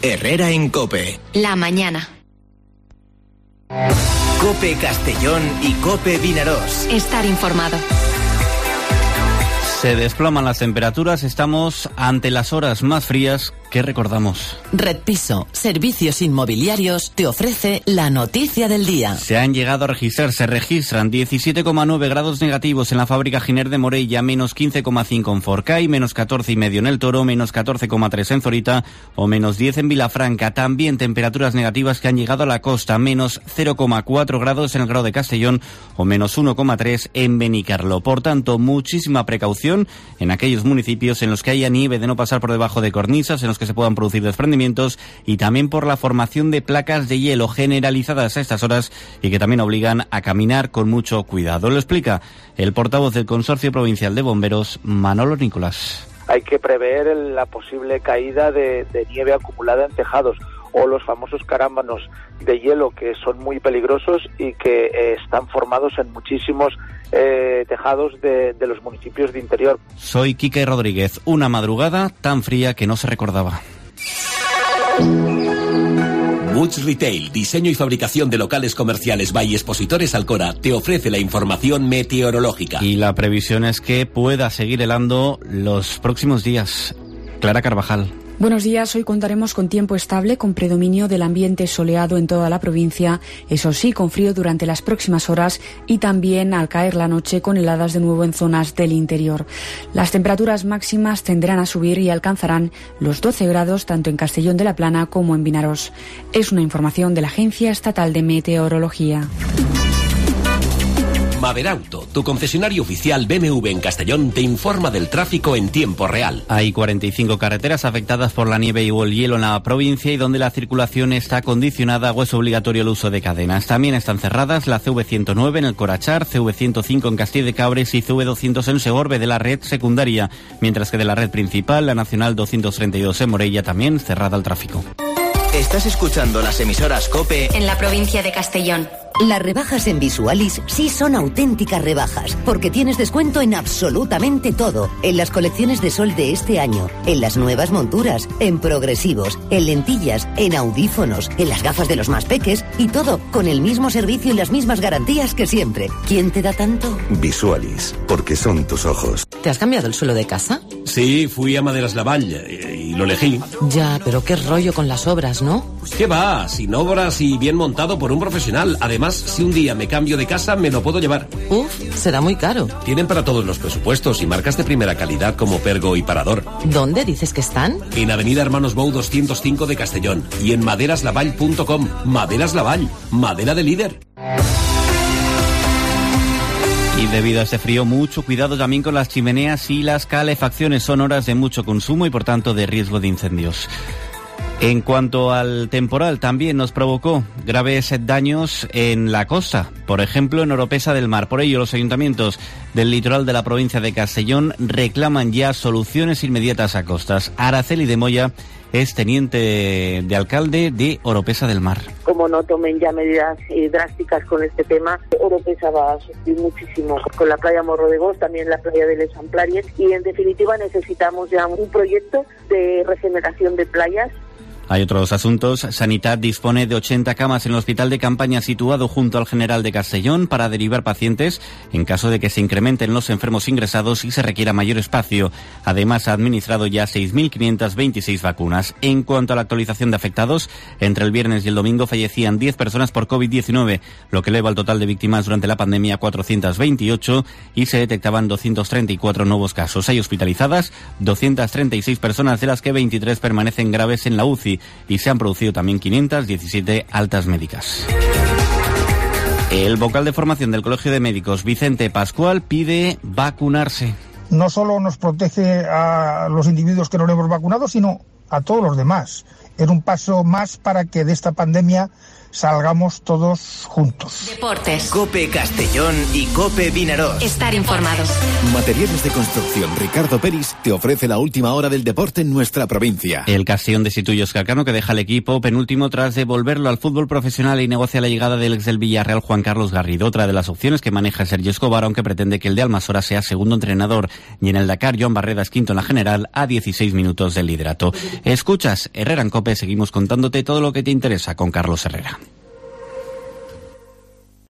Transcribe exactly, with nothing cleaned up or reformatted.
Herrera en COPE. La mañana. COPE Castellón y COPE Vinarós. Estar informado. Se desploman las temperaturas, estamos ante las horas más frías que recordamos. Red Piso, servicios inmobiliarios, te ofrece la noticia del día. Se han llegado a registrar, se registran diecisiete coma nueve grados negativos en la fábrica Giner de Morella, menos quince coma cinco en Forcay, menos catorce coma cinco en El Toro, menos catorce coma tres en Zorita o menos diez en Vilafranca. También temperaturas negativas que han llegado a la costa, menos cero coma cuatro grados en el Grao de Castellón o menos uno coma tres en Benicarló. Por tanto, muchísima precaución en aquellos municipios en los que haya nieve, de no pasar por debajo de cornisas, en los que se puedan producir desprendimientos, y también por la formación de placas de hielo generalizadas a estas horas y que también obligan a caminar con mucho cuidado. Lo explica el portavoz del Consorcio Provincial de Bomberos, Manolo Nicolás. Hay que prever la posible caída de, de nieve acumulada en tejados o los famosos carámbanos de hielo, que son muy peligrosos y que eh, están formados en muchísimos eh, tejados de, de los municipios de interior. Soy Quique Rodríguez. Una madrugada tan fría que no se recordaba. Woods Retail, diseño y fabricación de locales comerciales by Expositores Alcora, te ofrece la información meteorológica. Y la previsión es que pueda seguir helando los próximos días. Clara Carvajal. Buenos días, hoy contaremos con tiempo estable, con predominio del ambiente soleado en toda la provincia, eso sí, con frío durante las próximas horas y también al caer la noche con heladas de nuevo en zonas del interior. Las temperaturas máximas tenderán a subir y alcanzarán los doce grados tanto en Castellón de la Plana como en Vinarós. Es una información de la Agencia Estatal de Meteorología. Maderauto, tu concesionario oficial B M W en Castellón, te informa del tráfico en tiempo real. Hay cuarenta y cinco carreteras afectadas por la nieve y el hielo en la provincia y donde la circulación está condicionada o es obligatorio el uso de cadenas. También están cerradas la C V ciento nueve en el Corachar, C V ciento cinco en Castilla de Cabres y C V doscientos en Segorbe de la red secundaria, mientras que de la red principal, la Nacional doscientos treinta y dos en Morella, también cerrada al tráfico. Estás escuchando las emisoras COPE en la provincia de Castellón. Las rebajas en Visualis sí son auténticas rebajas, porque tienes descuento en absolutamente todo, en las colecciones de sol de este año, en las nuevas monturas, en progresivos, en lentillas, en audífonos, en las gafas de los más peques y todo con el mismo servicio y las mismas garantías que siempre. ¿Quién te da tanto? Visualis, porque son tus ojos. ¿Te has cambiado el suelo de casa? Sí, fui a Maderas Lavall y, y lo elegí. Ya, pero qué rollo con las obras, ¿no? ¿Qué va? Sin obras y bien montado por un profesional. Además, si un día me cambio de casa, me lo puedo llevar. Uf, será muy caro. Tienen para todos los presupuestos y marcas de primera calidad como Pergo y Parador. ¿Dónde dices que están? En Avenida Hermanos Bou doscientos cinco de Castellón y en maderas lavall punto com. Maderas Lavall, madera de líder. Y debido a este frío, mucho cuidado también con las chimeneas y las calefacciones. Son horas de mucho consumo y por tanto de riesgo de incendios. En cuanto al temporal, también nos provocó graves daños en la costa, por ejemplo en Oropesa del Mar. Por ello, los ayuntamientos del litoral de la provincia de Castellón reclaman ya soluciones inmediatas a costas. Araceli de Moya es teniente de alcalde de Oropesa del Mar. Como no tomen ya medidas eh, drásticas con este tema, Oropesa va a sufrir muchísimo con la playa Morro de Gos, también la playa de Les Amplaries, y en definitiva necesitamos ya un proyecto de regeneración de playas. Hay otros asuntos. Sanidad dispone de ochenta camas en el hospital de campaña situado junto al General de Castellón para derivar pacientes en caso de que se incrementen los enfermos ingresados y se requiera mayor espacio. Además, ha administrado ya seis mil quinientas veintiséis vacunas. En cuanto a la actualización de afectados, entre el viernes y el domingo fallecían diez personas por COVID diecinueve, lo que eleva el total de víctimas durante la pandemia a cuatrocientos veintiocho y se detectaban doscientos treinta y cuatro nuevos casos. Hay hospitalizadas doscientas treinta y seis personas, de las que veintitrés permanecen graves en la U C I. Y se han producido también quinientas diecisiete altas médicas. El vocal de formación del Colegio de Médicos, Vicente Pascual, pide vacunarse. No solo nos protege a los individuos que no lo hemos vacunado, sino a todos los demás. Es un paso más para que de esta pandemia salgamos todos juntos. Deportes. COPE Castellón y COPE Vinaroz. Estar informados. Materiales de Construcción Ricardo Peris te ofrece la última hora del deporte en nuestra provincia. El Castellón destituye a Óscar Cano, que deja el equipo penúltimo tras devolverlo al fútbol profesional y negocia la llegada del ex del Villarreal Juan Carlos Garrido, otra de las opciones que maneja Sergio Escobar, aunque pretende que el de Almasora sea segundo entrenador. Y en el Dakar, Joan Barreda es quinto en la general a dieciséis minutos del liderato. Escuchas Herrera en COPE, seguimos contándote todo lo que te interesa con Carlos Herrera.